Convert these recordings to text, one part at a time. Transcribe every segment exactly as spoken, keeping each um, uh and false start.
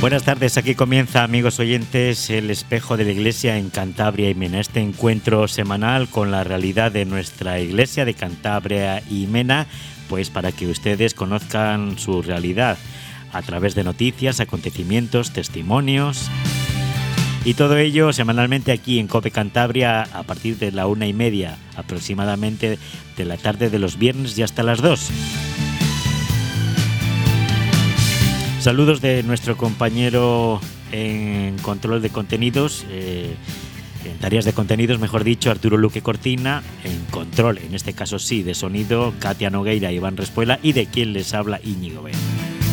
Buenas tardes, aquí comienza, amigos oyentes, el espejo de la Iglesia en Cantabria y Mena. Este encuentro semanal con la realidad de nuestra Iglesia de Cantabria y Mena, pues para que ustedes conozcan su realidad a través de noticias, acontecimientos, testimonios y todo ello semanalmente aquí en COPE Cantabria a partir de la una y media aproximadamente de la tarde de los viernes y hasta las dos. Saludos de nuestro compañero en control de contenidos, eh, en tareas de contenidos, mejor dicho, Arturo Luque Cortina, en control, en este caso sí, de sonido, Katia Nogueira, Iván Respuela y de quien les habla, Íñigo Vera.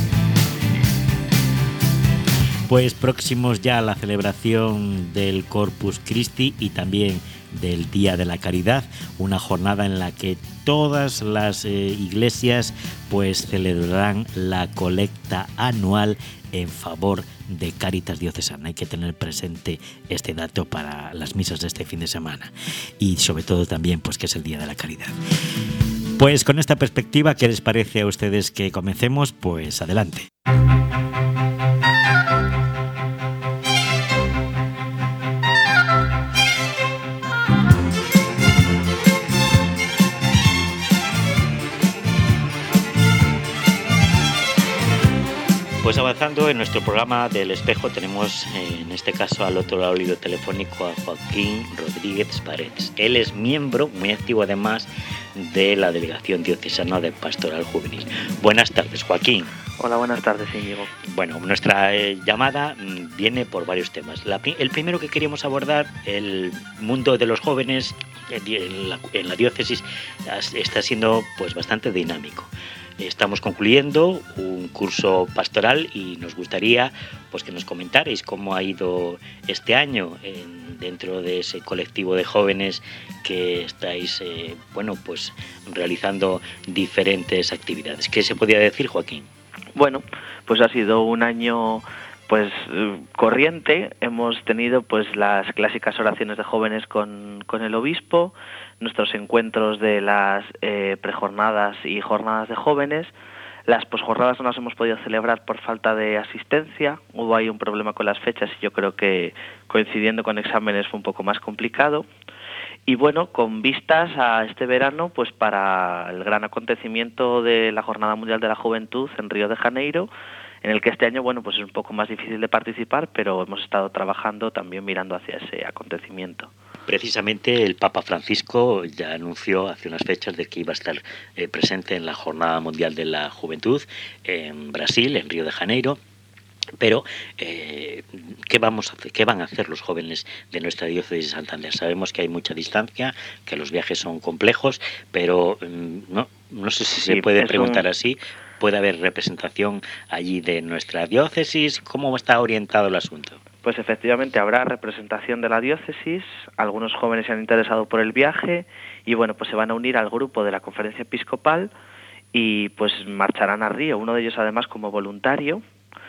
Pues próximos ya a la celebración del Corpus Christi y también del Día de la Caridad, una jornada en la que todas las eh, iglesias pues celebrarán la colecta anual en favor de Cáritas Diocesana. Hay que tener presente este dato para las misas de este fin de semana y sobre todo también pues que es el Día de la Caridad. Pues con esta perspectiva, ¿qué les parece a ustedes que comencemos? Pues adelante. Pues avanzando en nuestro programa del espejo tenemos en este caso al otro lado del hilo telefónico a Joaquín Rodríguez Paredes. Él es miembro, muy activo además, de la Delegación Diocesana de Pastoral Juvenil. Buenas tardes, Joaquín. Hola, buenas tardes, Íñigo. Bueno, nuestra eh, llamada viene por varios temas. La, el primero que queríamos abordar, el mundo de los jóvenes en la, en la diócesis está siendo pues bastante dinámico. Estamos concluyendo un curso pastoral y nos gustaría pues que nos comentarais cómo ha ido este año en, dentro de ese colectivo de jóvenes que estáis eh, bueno pues realizando diferentes actividades. ¿Qué se podría decir, Joaquín? Bueno, pues ha sido un año pues corriente. Hemos tenido pues las clásicas oraciones de jóvenes con, con el obispo, nuestros encuentros de las eh, prejornadas y jornadas de jóvenes. Las posjornadas no las hemos podido celebrar por falta de asistencia. Hubo ahí un problema con las fechas y yo creo que coincidiendo con exámenes fue un poco más complicado. Y bueno, con vistas a este verano, pues para el gran acontecimiento de la Jornada Mundial de la Juventud en Río de Janeiro, en el que este año, bueno, pues es un poco más difícil de participar, pero hemos estado trabajando también mirando hacia ese acontecimiento. Precisamente el Papa Francisco ya anunció hace unas fechas de que iba a estar eh, presente en la Jornada Mundial de la Juventud en Brasil, en Río de Janeiro. Pero, eh, ¿qué vamos a hacer? ¿Qué van a hacer los jóvenes de nuestra diócesis de Santander? Sabemos que hay mucha distancia, que los viajes son complejos, pero no, no sé si sí, se puede preguntar un... así. ¿Puede haber representación allí de nuestra diócesis? ¿Cómo está orientado el asunto? Pues efectivamente habrá representación de la diócesis, algunos jóvenes se han interesado por el viaje y bueno, pues se van a unir al grupo de la conferencia episcopal y pues marcharán a Río, uno de ellos además como voluntario.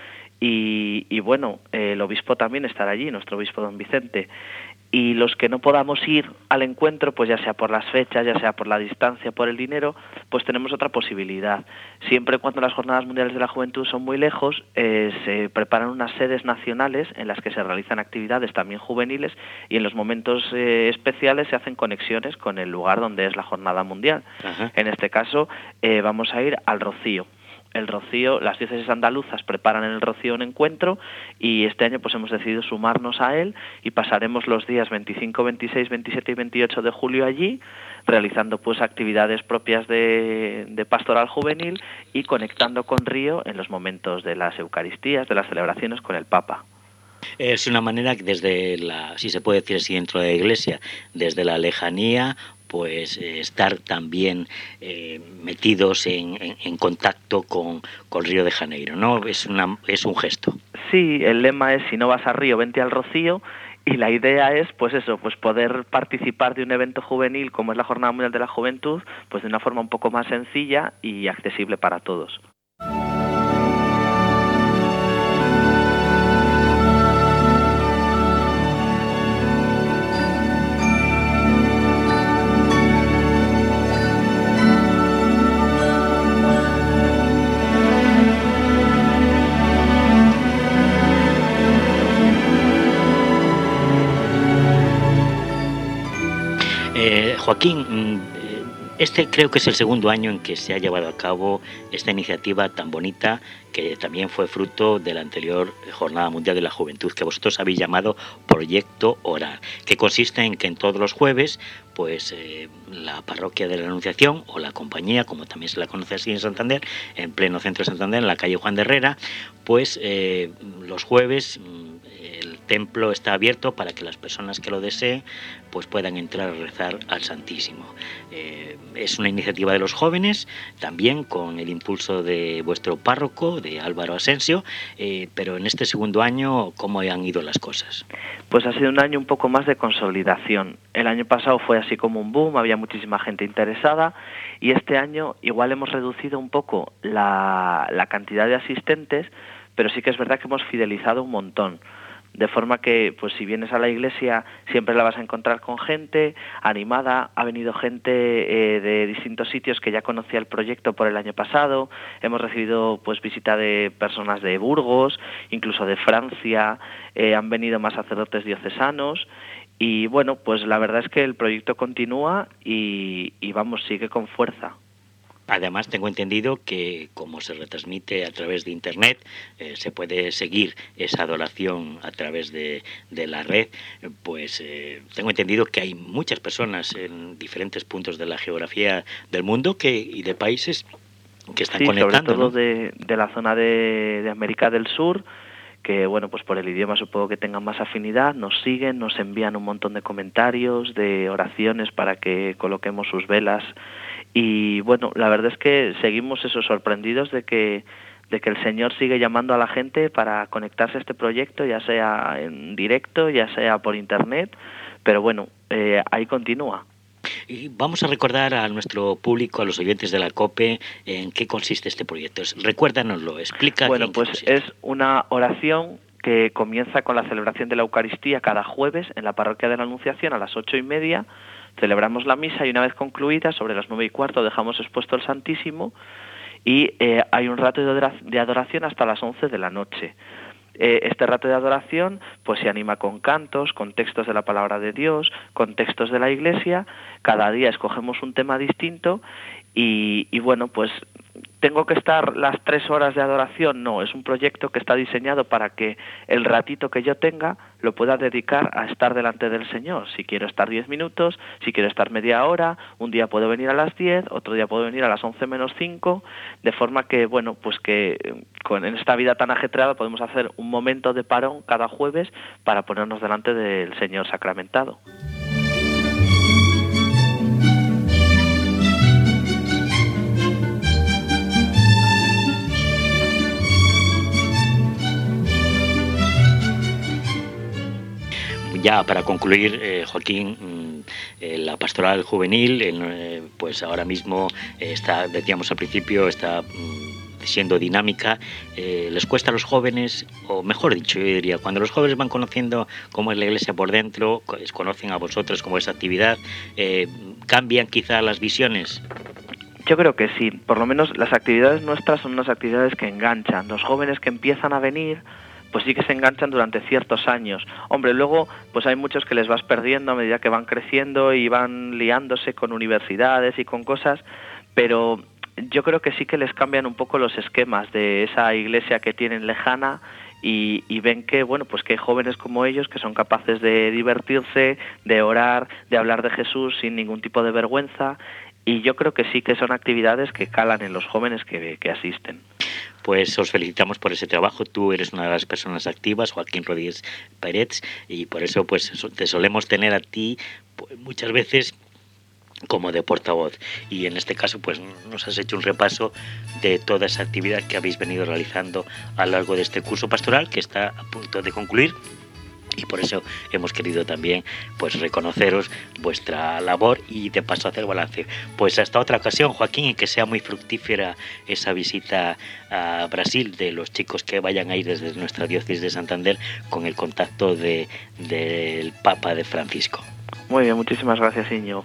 Y, y bueno, eh, el obispo también estará allí, nuestro obispo don Vicente. Y los que no podamos ir al encuentro, pues ya sea por las fechas, ya sea por la distancia, por el dinero, pues tenemos otra posibilidad. Siempre y cuando las Jornadas Mundiales de la Juventud son muy lejos, eh, se preparan unas sedes nacionales en las que se realizan actividades también juveniles y en los momentos eh, especiales se hacen conexiones con el lugar donde es la Jornada Mundial. Ajá. En este caso, eh, vamos a ir al Rocío. El Rocío, las diócesis andaluzas preparan en el Rocío un encuentro y este año pues hemos decidido sumarnos a él y pasaremos los días veinticinco, veintiséis, veintisiete y veintiocho de julio allí, realizando pues actividades propias de, de pastoral juvenil y conectando con Río en los momentos de las Eucaristías, de las celebraciones con el Papa. Es una manera que desde la, si se puede decir así dentro de la Iglesia, desde la lejanía, pues eh, estar también eh, metidos en, en, en contacto con, con Río de Janeiro, ¿no? Es una es un gesto. Sí, el lema es si no vas a Río, vente al Rocío, y la idea es, pues eso, pues poder participar de un evento juvenil como es la Jornada Mundial de la Juventud, pues de una forma un poco más sencilla y accesible para todos. Joaquín, eh, este creo que es el segundo año en que se ha llevado a cabo esta iniciativa tan bonita, que también fue fruto de la anterior Jornada Mundial de la Juventud, que vosotros habéis llamado Proyecto Orar, que consiste en que en todos los jueves, pues eh, la Parroquia de la Anunciación, o la Compañía, como también se la conoce así en Santander, en pleno centro de Santander, en la calle Juan de Herrera, pues eh, los jueves el templo está abierto para que las personas que lo deseen pues puedan entrar a rezar al Santísimo. Eh, es una iniciativa de los jóvenes, también con el impulso de vuestro párroco, de Álvaro Asensio, eh, pero en este segundo año, ¿cómo han ido las cosas? Pues ha sido un año un poco más de consolidación. El año pasado fue así como un boom, había muchísima gente interesada, y este año igual hemos reducido un poco la, la cantidad de asistentes, pero sí que es verdad que hemos fidelizado un montón. De forma que, pues si vienes a la iglesia, siempre la vas a encontrar con gente animada. Ha venido gente eh, de distintos sitios que ya conocía el proyecto por el año pasado. Hemos recibido pues visita de personas de Burgos, incluso de Francia. Eh, han venido más sacerdotes diocesanos. Y bueno, pues la verdad es que el proyecto continúa y, y vamos, sigue con fuerza. Además, tengo entendido que, como se retransmite a través de Internet, eh, se puede seguir esa adoración a través de, de la red. Pues eh, tengo entendido que hay muchas personas en diferentes puntos de la geografía del mundo que y de países que están sí, conectando. Sobre todo, ¿no? de, de la zona de, de América del Sur, que bueno, pues por el idioma supongo que tengan más afinidad, nos siguen, nos envían un montón de comentarios, de oraciones para que coloquemos sus velas. Y bueno, la verdad es que seguimos eso, sorprendidos de que de que el Señor sigue llamando a la gente para conectarse a este proyecto, ya sea en directo, ya sea por internet, pero bueno, eh, ahí continúa. Y vamos a recordar a nuestro público, a los oyentes de la COPE, en qué consiste este proyecto. Recuérdanoslo, explica. Bueno, pues es una oración que comienza con la celebración de la Eucaristía cada jueves en la Parroquia de la Anunciación a las ocho y media. Celebramos la misa y una vez concluida, sobre las nueve y cuarto, dejamos expuesto el Santísimo y eh, hay un rato de adoración hasta las once de la noche. Eh, este rato de adoración pues se anima con cantos, con textos de la palabra de Dios, con textos de la Iglesia. Cada día escogemos un tema distinto y, y bueno, pues ¿tengo que estar las tres horas de adoración? No, es un proyecto que está diseñado para que el ratito que yo tenga lo pueda dedicar a estar delante del Señor. Si quiero estar diez minutos, si quiero estar media hora, un día puedo venir a las diez, otro día puedo venir a las once menos cinco, de forma que, bueno, pues que con en esta vida tan ajetreada podemos hacer un momento de parón cada jueves para ponernos delante del Señor sacramentado. Ya para concluir, eh, Joaquín, eh, la pastoral juvenil, eh, pues ahora mismo está, decíamos al principio, está mm, siendo dinámica. Eh, ¿Les cuesta a los jóvenes, o mejor dicho, yo diría, cuando los jóvenes van conociendo cómo es la Iglesia por dentro, conocen a vosotros cómo es actividad, eh, cambian quizá las visiones? Yo creo que sí, por lo menos las actividades nuestras son unas actividades que enganchan. Los jóvenes que empiezan a venir pues sí que se enganchan durante ciertos años. Hombre, luego pues hay muchos que les vas perdiendo a medida que van creciendo y van liándose con universidades y con cosas, pero yo creo que sí que les cambian un poco los esquemas de esa iglesia que tienen lejana y, y ven que, bueno, pues que hay jóvenes como ellos que son capaces de divertirse, de orar, de hablar de Jesús sin ningún tipo de vergüenza, y yo creo que sí que son actividades que calan en los jóvenes que, que asisten. Pues os felicitamos por ese trabajo. Tú eres una de las personas activas, Joaquín Rodríguez Pérez, y por eso pues te solemos tener a ti pues, muchas veces como de portavoz. Y en este caso pues nos has hecho un repaso de toda esa actividad que habéis venido realizando a lo largo de este curso pastoral que está a punto de concluir. Y por eso hemos querido también pues reconoceros vuestra labor y de paso hacer balance. Pues hasta otra ocasión, Joaquín, y que sea muy fructífera esa visita a Brasil de los chicos que vayan a ir desde nuestra diócesis de Santander con el contacto de del Papa de Francisco. Muy bien, muchísimas gracias, Íñigo.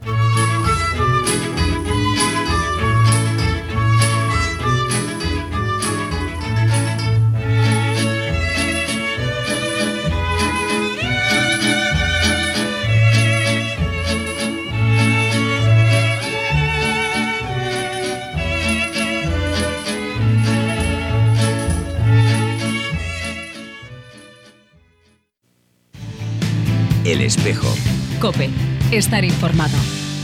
El Espejo. COPE. Estar informado.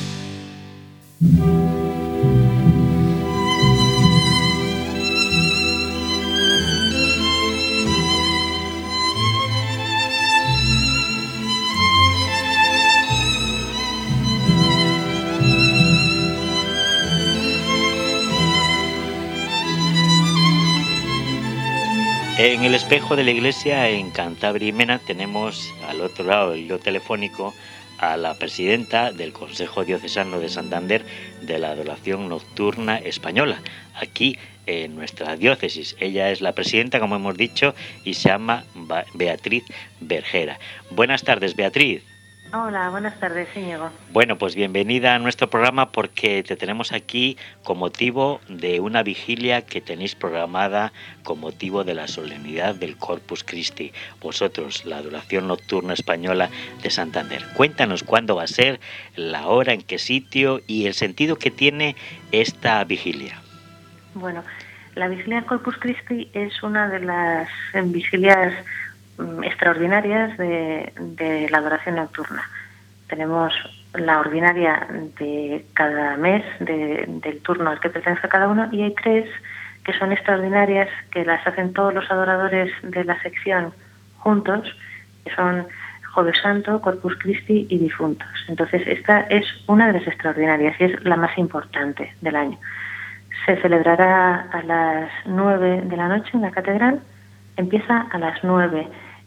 En el espejo de la iglesia en Cantabria y Mena tenemos al otro lado del hilo telefónico a la presidenta del Consejo Diocesano de Santander de la Adoración Nocturna Española, aquí en nuestra diócesis. Ella es la presidenta, como hemos dicho, y se llama Beatriz Bergera. Buenas tardes, Beatriz. Hola, buenas tardes, Íñigo. Bueno, pues bienvenida a nuestro programa porque te tenemos aquí con motivo de una vigilia que tenéis programada con motivo de la solemnidad del Corpus Christi. Vosotros, la Adoración Nocturna Española de Santander. Cuéntanos cuándo va a ser, la hora, en qué sitio y el sentido que tiene esta vigilia. Bueno, la vigilia del Corpus Christi es una de las vigilias extraordinarias de, de la adoración nocturna. Tenemos la ordinaria de cada mes, de, del turno al que pertenece cada uno, y hay tres que son extraordinarias, que las hacen todos los adoradores de la sección juntos, que son Jueves Santo, Corpus Christi y Difuntos. Entonces, esta es una de las extraordinarias y es la más importante del año. Se celebrará a las nueve de la noche en la catedral, empieza a las nueve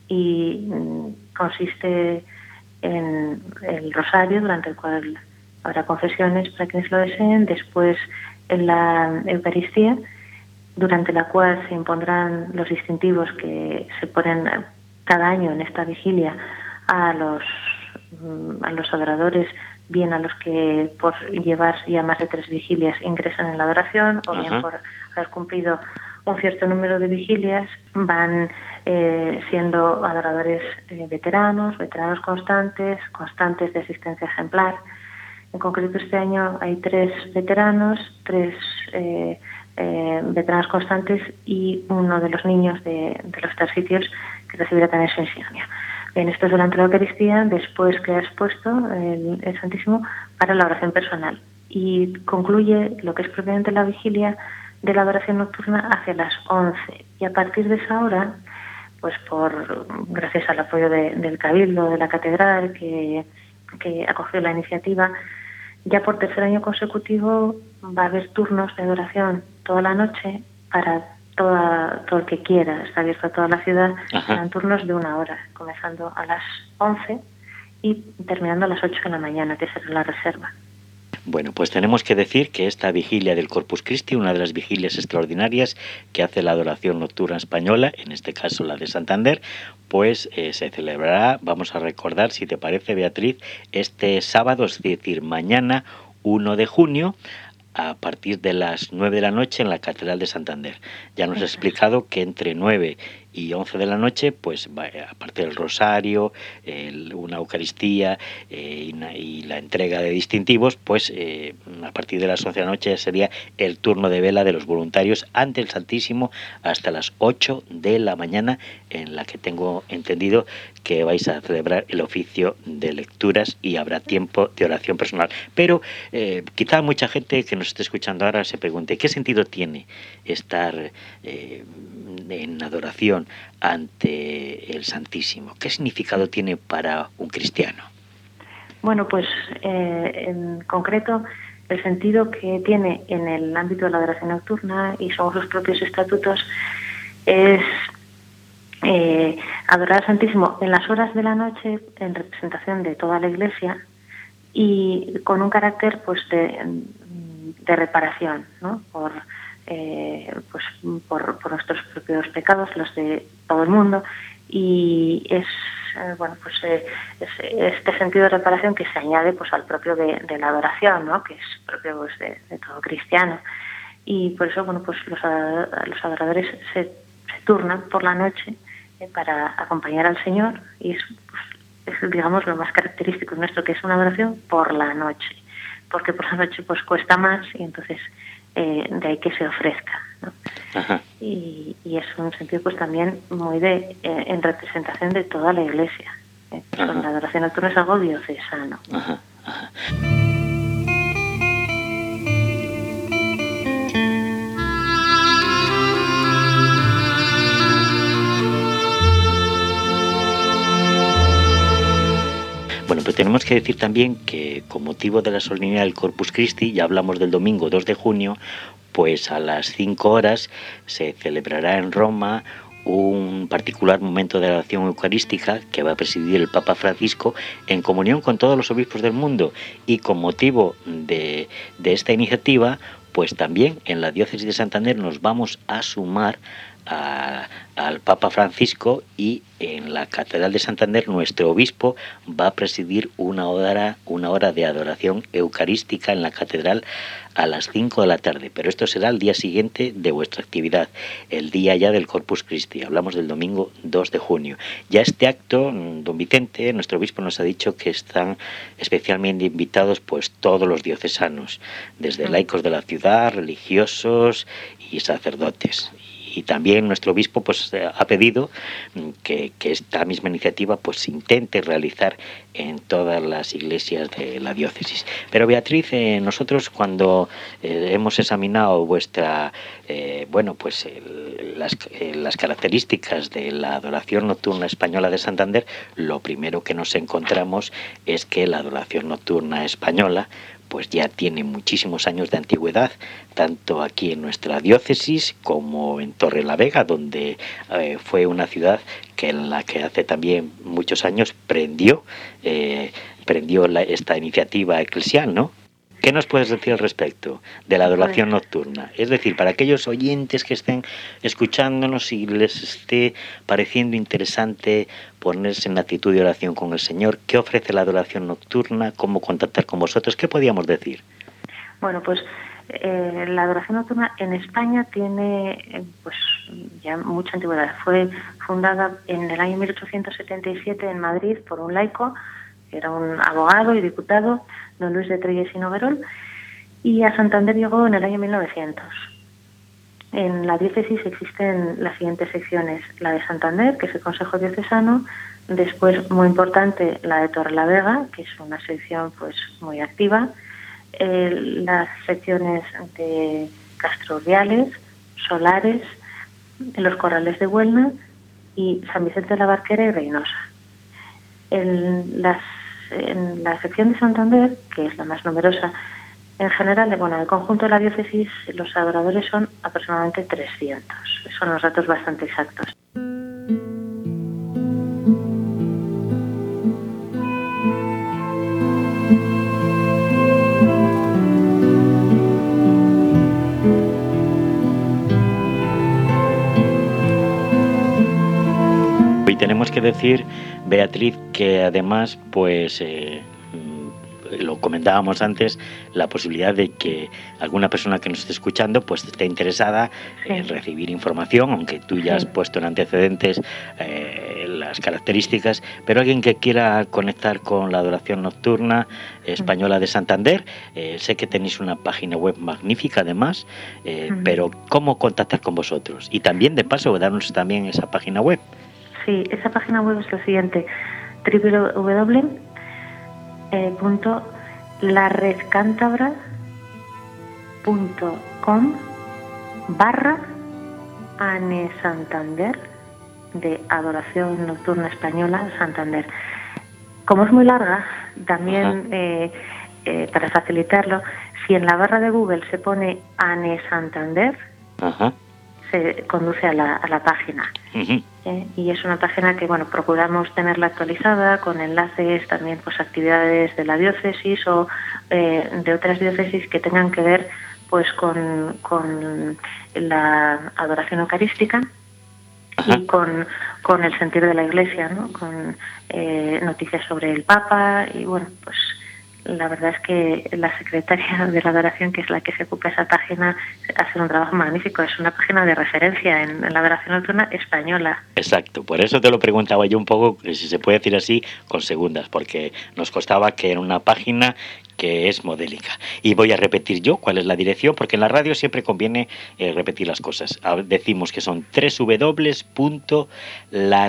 y consiste en el rosario, durante el cual habrá confesiones para quienes lo deseen, después en la Eucaristía, durante la cual se impondrán los distintivos que se ponen cada año en esta vigilia a los, a los adoradores, bien a los que por llevar ya más de tres vigilias ingresan en la adoración, o bien por haber cumplido un cierto número de vigilias, van eh, siendo adoradores eh, veteranos, veteranos constantes, constantes de asistencia ejemplar. En concreto, este año hay tres veteranos, tres eh, eh, veteranos constantes y uno de los niños de, de los tres sitios que recibirá también su insignia. Bien, esto es durante la Eucaristía, después que ha expuesto el, el Santísimo para la oración personal. Y concluye lo que es propiamente la vigilia de la adoración nocturna hacia las once. Y a partir de esa hora, pues por gracias al apoyo de, del Cabildo, de la Catedral, que, que acogió la iniciativa, ya por tercer año consecutivo va a haber turnos de adoración toda la noche para toda, todo el que quiera. Está abierto a toda la ciudad. Serán turnos de una hora, comenzando a las once y terminando a las ocho de la mañana, que será la reserva. Bueno, pues tenemos que decir que esta vigilia del Corpus Christi, una de las vigilias extraordinarias que hace la Adoración Nocturna Española, en este caso la de Santander, pues eh, se celebrará, vamos a recordar, si te parece, Beatriz, este sábado, es decir, mañana, primero de junio, a partir de las nueve de la noche en la Catedral de Santander. Ya nos ha explicado que entre nueve y once de la noche, pues aparte del rosario, el, una Eucaristía eh, y, una, y la entrega de distintivos, pues eh, a partir de las once de la noche sería el turno de vela de los voluntarios ante el Santísimo hasta las ocho de la mañana, en la que tengo entendido que vais a celebrar el oficio de lecturas y habrá tiempo de oración personal. Pero eh, quizá mucha gente que nos esté escuchando ahora se pregunte, ¿qué sentido tiene estar eh, en adoración ante el Santísimo? ¿Qué significado tiene para un cristiano? Bueno, pues eh, en concreto el sentido que tiene en el ámbito de la adoración nocturna y son sus propios estatutos es eh, adorar al Santísimo en las horas de la noche en representación de toda la Iglesia y con un carácter pues de, de reparación, ¿no? Por Eh, pues por, por nuestros propios pecados, los de todo el mundo, y es eh, bueno pues eh, es, este sentido de reparación que se añade pues al propio de, de la adoración, ¿no? Que es propio pues, de, de todo cristiano, y por eso bueno pues los, los adoradores se, se turnan por la noche eh, para acompañar al Señor, y es, pues, es digamos lo más característico nuestro, que es una adoración por la noche, porque por la noche pues cuesta más y entonces Eh, de ahí que se ofrezca, ¿no? y, y es un sentido pues también muy de eh, en representación de toda la Iglesia, Eh, la adoración nocturna es algo diocesano. Ajá, ajá. Bueno, pues tenemos que decir también que con motivo de la solemnidad del Corpus Christi, ya hablamos del domingo dos de junio, pues a las cinco horas se celebrará en Roma un particular momento de oración eucarística que va a presidir el Papa Francisco en comunión con todos los obispos del mundo, y con motivo de, de esta iniciativa, pues también en la diócesis de Santander nos vamos a sumar a, al Papa Francisco, y en la Catedral de Santander nuestro obispo va a presidir una hora, una hora de adoración eucarística en la catedral a las cinco de la tarde, pero esto será el día siguiente de vuestra actividad, el día ya del Corpus Christi. Hablamos del domingo dos de junio. Ya este acto, don Vicente, nuestro obispo, nos ha dicho que están especialmente invitados pues todos los diocesanos, desde laicos de la ciudad, religiosos y sacerdotes. Y también nuestro obispo pues ha pedido que, que esta misma iniciativa pues se intente realizar en todas las iglesias de la diócesis. Pero Beatriz, eh, nosotros cuando eh, hemos examinado vuestra eh, bueno pues el, las, eh, las características de la adoración nocturna española de Santander, lo primero que nos encontramos es que la adoración nocturna española pues ya tiene muchísimos años de antigüedad, tanto aquí en nuestra diócesis como en Torrelavega, donde eh, fue una ciudad que en la que hace también muchos años prendió, eh, prendió la, esta iniciativa eclesial, ¿no? ¿Qué nos puedes decir al respecto de la adoración nocturna? Es decir, para aquellos oyentes que estén escuchándonos y les esté pareciendo interesante ponerse en actitud de oración con el Señor, ¿qué ofrece la adoración nocturna? ¿Cómo contactar con vosotros? ¿Qué podríamos decir? Bueno, pues eh, la adoración nocturna en España tiene eh, pues ya mucha antigüedad. Fue fundada en el año mil ochocientos setenta y siete en Madrid por un laico, que era un abogado y diputado, don Luis de Trelles y Noguerol, y a Santander llegó en el año mil novecientos. En la diócesis existen las siguientes secciones: la de Santander, que es el Consejo Diocesano, después, muy importante, la de Torrelavega, que es una sección pues muy activa, eh, las secciones de Castro Urdiales, Solares, los Corrales de Huelna y San Vicente de la Barquera y Reynosa. En, las, en la sección de Santander, que es la más numerosa, en general, bueno, en el conjunto de la diócesis los adoradores son aproximadamente trescientos. Son los datos bastante exactos. Y tenemos que decir, Beatriz, que además, pues... Eh, lo comentábamos antes, la posibilidad de que alguna persona que nos esté escuchando pues esté interesada sí. en recibir información, aunque tú ya has puesto en antecedentes eh, las características, pero alguien que quiera conectar con la adoración nocturna española de Santander, eh, sé que tenéis una página web magnífica además, eh, uh-huh. pero ¿cómo contactar con vosotros? Y también, de paso, darnos también esa página web. Sí, esa página web es lo siguiente: doble u doble u doble u Eh, punto la red cántabra punto com barra Ane Santander, de Adoración Nocturna Española Santander. Como es muy larga, también eh, eh, para facilitarlo, si en la barra de Google se pone Ane Santander, Ajá. se conduce a la, a la página. Uh-huh. Eh, y es una página que, bueno, procuramos tenerla actualizada con enlaces también, pues actividades de la diócesis o eh, de otras diócesis que tengan que ver pues con, con la adoración eucarística. Ajá. Y con, con el sentir de la Iglesia, ¿no? Con eh, noticias sobre el Papa y, bueno, pues la verdad es que la secretaria de la adoración, que es la que se ocupa esa página, hace un trabajo magnífico. Es una página de referencia en, en la adoración nocturna española. Exacto, por eso te lo preguntaba yo un poco, si se puede decir así, con segundas, porque nos costaba que era una página que es modélica. Y voy a repetir yo cuál es la dirección, porque en la radio siempre conviene eh, repetir las cosas. Decimos que son doble u doble u doble u punto la red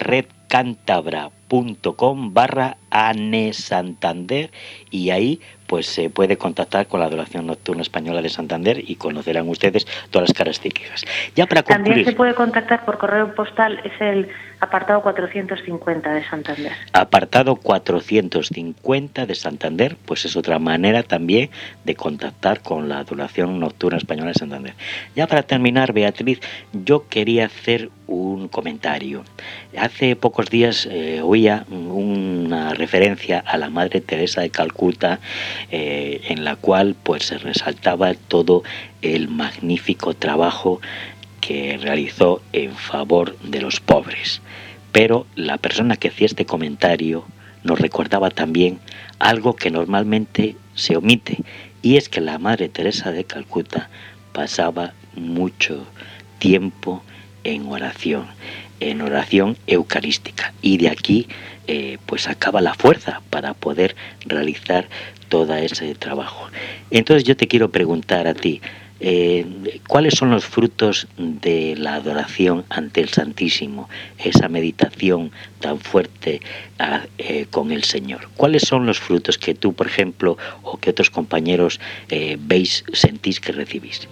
cántabra.com barra anesantander y ahí pues se puede contactar con la Adoración Nocturna Española de Santander y conocerán ustedes todas las características. Ya para concluir, también se puede contactar por correo postal, es el apartado cuatrocientos cincuenta de Santander. Apartado cuatrocientos cincuenta de Santander, pues es otra manera también de contactar con la Adoración Nocturna Española de Santander. Ya para terminar, Beatriz, yo quería hacer un comentario. Hace pocos días eh, oía una referencia a la Madre Teresa de Calcuta, eh, en la cual pues se resaltaba todo el magnífico trabajo que realizó en favor de los pobres. Pero la persona que hacía este comentario nos recordaba también algo que normalmente se omite, y es que la Madre Teresa de Calcuta pasaba mucho tiempo en oración, en oración eucarística, y de aquí eh, pues sacaba la fuerza para poder realizar todo ese trabajo. Entonces yo te quiero preguntar a ti, Eh, ¿cuáles son los frutos de la adoración ante el Santísimo, esa meditación tan fuerte eh, con el Señor? ¿Cuáles son los frutos que tú, por ejemplo, o que otros compañeros eh, veis, sentís que recibís?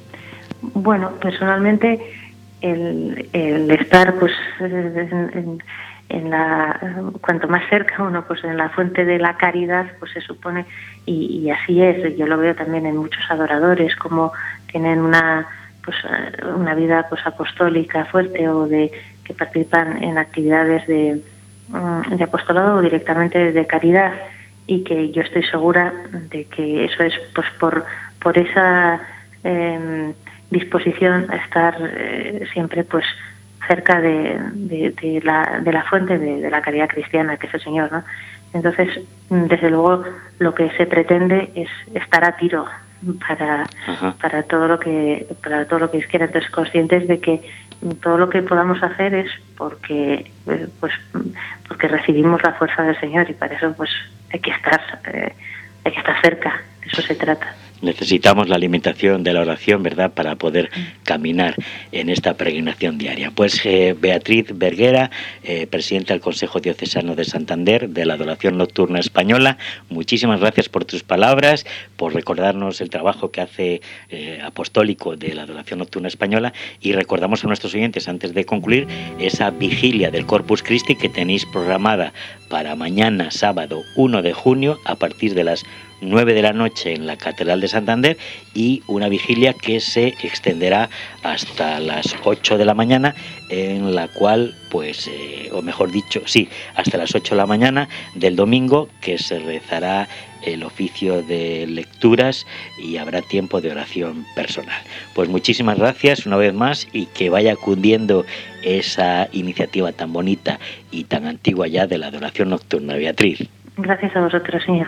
Bueno, personalmente el, el estar pues en, en, en la cuanto más cerca uno pues en la fuente de la caridad, pues se supone, y, y así es, yo lo veo también en muchos adoradores, como tienen una pues una vida pues apostólica fuerte, o de que participan en actividades de, de apostolado o directamente de caridad, y que yo estoy segura de que eso es pues por por esa eh, disposición a estar eh, siempre pues cerca de, de, de, la, de la fuente de, de la caridad cristiana, que es el Señor, ¿no? Entonces, desde luego, lo que se pretende es estar a tiro para Ajá. para todo lo que para todo lo que quiera. Entonces, conscientes de que todo lo que podamos hacer es porque pues porque recibimos la fuerza del Señor, y para eso pues hay que estar eh, hay que estar cerca. De eso se trata. Necesitamos la alimentación de la oración, ¿verdad?, para poder caminar en esta peregrinación diaria. Pues eh, Beatriz Verguera, eh, presidenta del Consejo Diocesano de Santander, de la Adoración Nocturna Española, muchísimas gracias por tus palabras, por recordarnos el trabajo que hace eh, apostólico de la Adoración Nocturna Española, y recordamos a nuestros oyentes, antes de concluir, esa vigilia del Corpus Christi que tenéis programada para mañana, sábado uno de junio, a partir de las nueve de la noche en la Catedral de Santander, y una vigilia que se extenderá hasta las ocho de la mañana, en la cual, pues, eh, o mejor dicho, sí, hasta las ocho de la mañana del domingo, que se rezará el oficio de lecturas y habrá tiempo de oración personal. Pues muchísimas gracias una vez más, y que vaya cundiendo esa iniciativa tan bonita y tan antigua ya de la adoración nocturna. Beatriz. Gracias a vosotros, señor.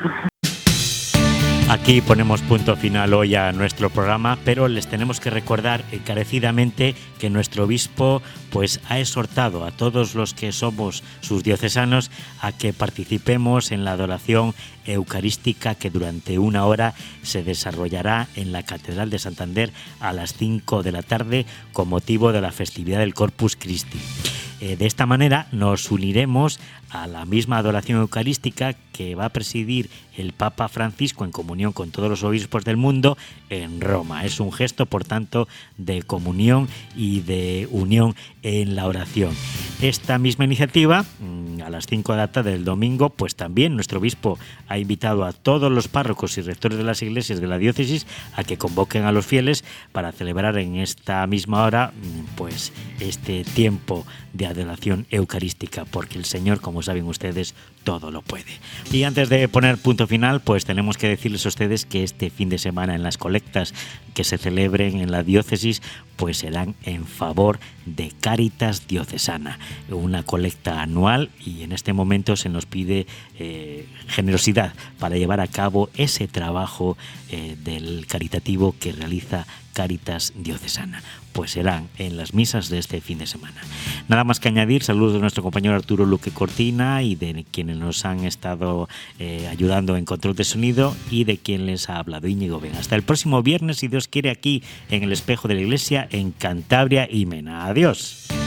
Aquí ponemos punto final hoy a nuestro programa, pero les tenemos que recordar encarecidamente que nuestro obispo pues ha exhortado a todos los que somos sus diocesanos a que participemos en la adoración eucarística que durante una hora se desarrollará en la Catedral de Santander a las cinco de la tarde con motivo de la festividad del Corpus Christi. Eh, de esta manera nos uniremos a la misma adoración eucarística que va a presidir el Papa Francisco en comunión con todos los obispos del mundo en Roma. Es un gesto, por tanto, de comunión y de unión en la oración. Esta misma iniciativa, a las cinco de la tarde del domingo, pues también nuestro obispo ha invitado a todos los párrocos y rectores de las iglesias de la diócesis a que convoquen a los fieles para celebrar en esta misma hora pues este tiempo de adoración eucarística, porque el Señor, como saben ustedes, todo lo puede. Y antes de poner punto final, pues tenemos que decirles a ustedes que este fin de semana en las colectas que se celebren en la diócesis pues serán en favor de Cáritas Diocesana, una colecta anual, y en este momento se nos pide eh, generosidad para llevar a cabo ese trabajo eh, del caritativo que realiza Cáritas Diocesana. Pues serán en las misas de este fin de semana. Nada más que añadir, saludos de nuestro compañero Arturo Luque Cortina y de quienes nos han estado eh, ayudando en control de sonido, y de quien les ha hablado, Íñigo Ben. Hasta el próximo viernes, si Dios quiere, aquí en el Espejo de la Iglesia en Cantabria y Mena. Adiós.